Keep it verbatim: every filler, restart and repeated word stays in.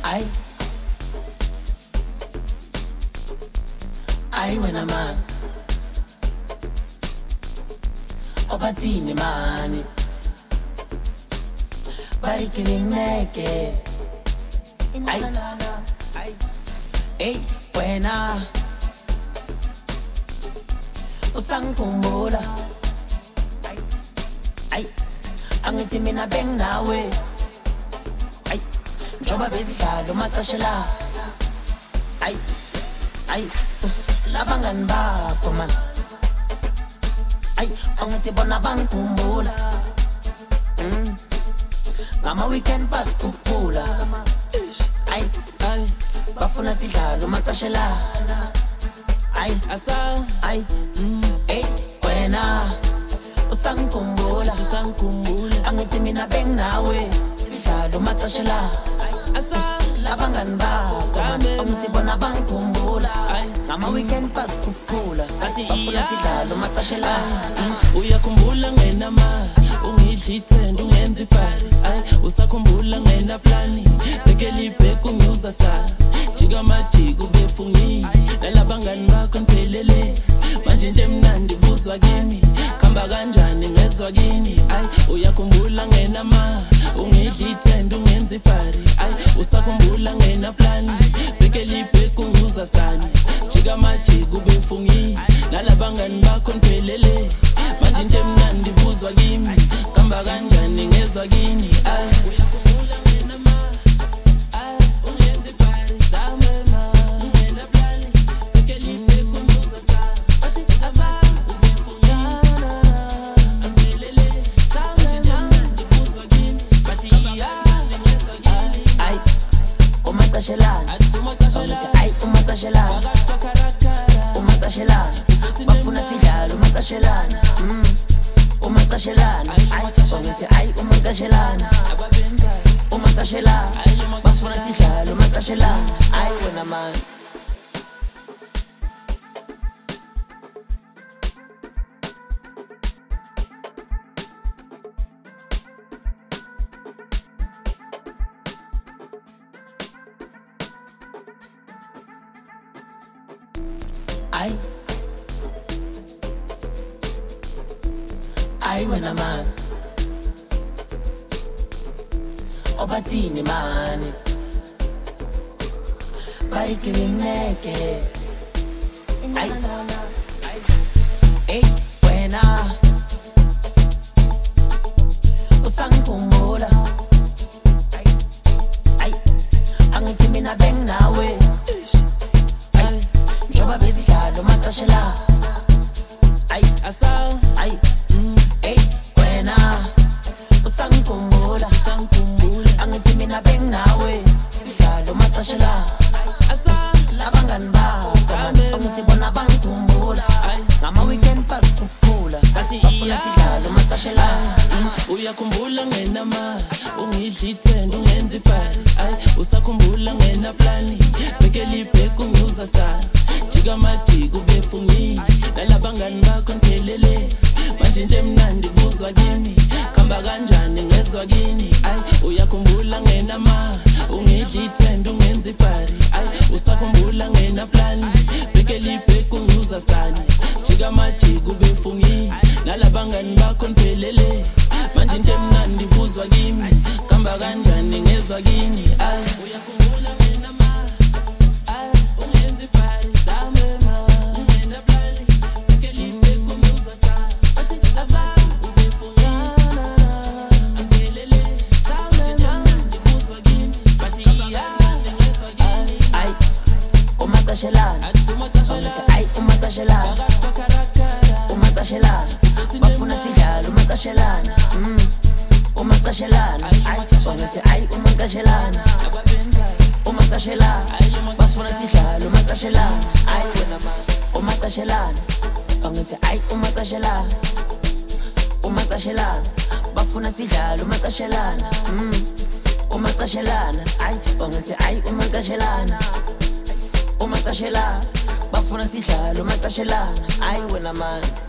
Ay, ay wena man, obathini mani, barikili mneke. Ay, ay, hey wena, usangikhumbula. Ay, ay, angithi mina bengawe. Ay, njoba besidlala umaxesha la. Ay, ay, labangani bakho man. Ay, angithi bona bangikhumbula. Mm. Ngama weekend pass kuphula. Ay, ay, bafuna sidlala umaxesha la. Ay, asa, ay, mm. Hey, wena, usangikhumbula, usangikhumbula. Angithi mina bengawe, sidlala umaxesha la. Asa, labangani bakho, angithi bona bangikhumbula. Ngama weekend pass kuphula. Bafuna sidlala umaxesha la. Uyakhumbula ngenama, ungidla ithenda ungenza ipari. Ay, usakhumbula ngena plani, bekela ibheke ungiuza sa. Jika majika ubefungi, nalabangani bakho niphelele. Manje into emnandi buzwa kimi, khamba kanjani ngezwa kini. Ay, uyakhumbula ngenama, ungidla ithenda ungenza ipari. Ay, usakhumbula ngena plani, bekela ibheke ungiuza sani. Jika majika ubefungi, nalabangani bakho niphelele. Manje into emnandi buzwa kimi, khamba kanjani ngezwa kini. Ay, uyakhumbula ngenama, ay, ungenza ipari. Samema, ngena plani, bekela ibheke ungiuza sani. Bathi jika majika ubefungi, niphelele. Manje into emnandi buzwa kimi, bathi kanjani ngezwa kini. Ay, umaxesha la. Ay, umaxesha la. Umaxesha la. Bafuna sidlala umaxesha la. Mm. Umaxesha la. Ay, angithi ay umaxesha la. Umaxesha la. Bafuna sidlala umaxesha la. Ay wena man. Ay, ay wena man, obathini mani, barikili mneke. Ay, hey wena, usangikhumbula. Ay, ay, angithi mina bengawe. Ay, njoba besidlala umaxesha la. Ay, Asa, ay, mm. Hey wena, usangikhumbula, usangikhumbula. angithi mina bengawe, sidlala umaxesha la. Asa, Labangani bakho, angithi bona bangikhumbula. Ngama weekend pass kuphula. Bathi Bafuna sidlala umaxesha la. uyakhumbula ngenama, ungidla ithenda ungenza ipari. Ay, usakhumbula ngena plani, bekela ibheke ungiuza sa. Jika majika ubefungi, nalabangani bakho niphelele. Manje into emnandi buzwa kimi, khamba kanjani ngezwa kini. Ay, uyakhumbula ngenama, ungidla ithenda ungenza ipari. Ay, usakhumbula ngena plani, bekela ibheke ungiuza sani. Jika majika ubefungi, nalabangani bakho niphelele. Manje into emnandi buzwa kimi, khamba kanjani ngezwa kini. Ay, uyakhumbula ngenama, ay, ungenza ipari. Samema, ngena plani, bekela ibheke ungiuza sani. Bathi jika majika ubefungi, niphelele. Manje into emnandi buzwa kimi, bathi kanjani ngezwa kini. Ay, umaxesha la. Athi umaxesha la. Angithi ay umaxesha la. Umaxesha la. Bafuna sidlala umaxesha la. Mm. Umaxesha la. Ay, angithi ay umaxesha la. Umaxesha la. Bafuna sidlala umaxesha la. Ay wena man, umaxesha la. Angithi ay umaxesha la. Umaxesha la. Bafuna sidlala umaxesha la. Mm. Umaxesha la. Ay, angithi ay umaxesha la. Umaxesha la. Bafuna sidlala umaxesha la. Ay wena man.